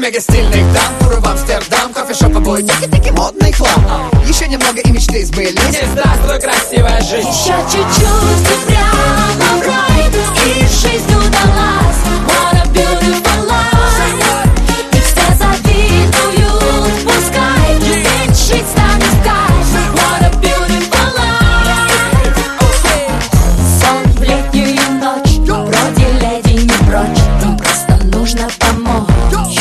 мега стильных дам, туры в Амстердам, кофешоп, обои, тики-тики, модный хлам. Еще немного и мечты сбылись. Здравствуй, красивая жизнь. Еще чуть-чуть и прямо в рай, и жизнь удалась. What a beautiful life. И все завидуют, пускай, ведь жить станет в кайф. What a beautiful life. Сон в летнюю ночь, вроде леди не прочь, им просто нужно помочь.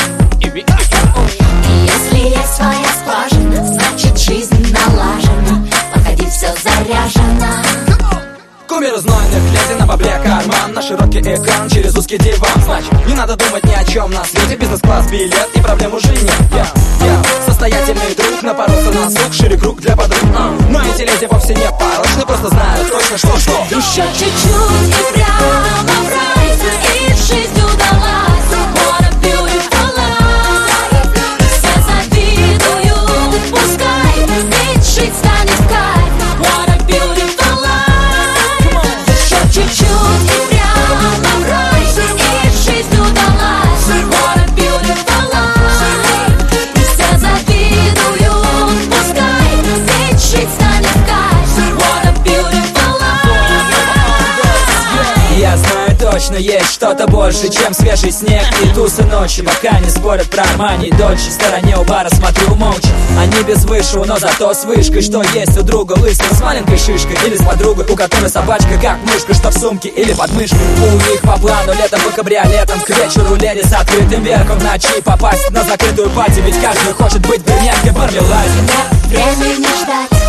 И если есть своя скважина, значит жизнь налажена. Подходи, все заряжено. Кумир знойных леди на бабле карман, на широкий экран через узкий диван. Значит, не надо думать ни о чем на свете. Бизнес-класс, билет и проблем уже нет. Я состоятельный друг, напоролся на слух, шире круг для подруг. Но эти леди вовсе не порочны, просто знают точно, что. Еще чуть-чуть и прямо в рай, и жизнь удалась. What a beautiful life. Все завидуют, пускай, ведь жить станет в кайф. What a beautiful life. Еще чуть-чуть и прямо в рай, и жизнь удалась. What a beautiful life. Все завидуют, пускай, ведь жить станет в кайф. What a beautiful life. Я знаю точно, есть что-то больше, чем свежий снег и тусы ночи. Пока не спорят про Армани и Дольче, в стороне у бара смотрю молча. Они без вышиву, но зато с вышкой. Что есть у друга лысого с маленькой шишкой, или с подругой, у которой собачка как мышка, что в сумке или под мышкой. У них по плану летом по кабриолетам, к вечеру леди с открытым верхом, в ночи попасть на закрытую пати. Ведь каждый хочет быть брюнеткой в Мармеладе. Нет времени ждать,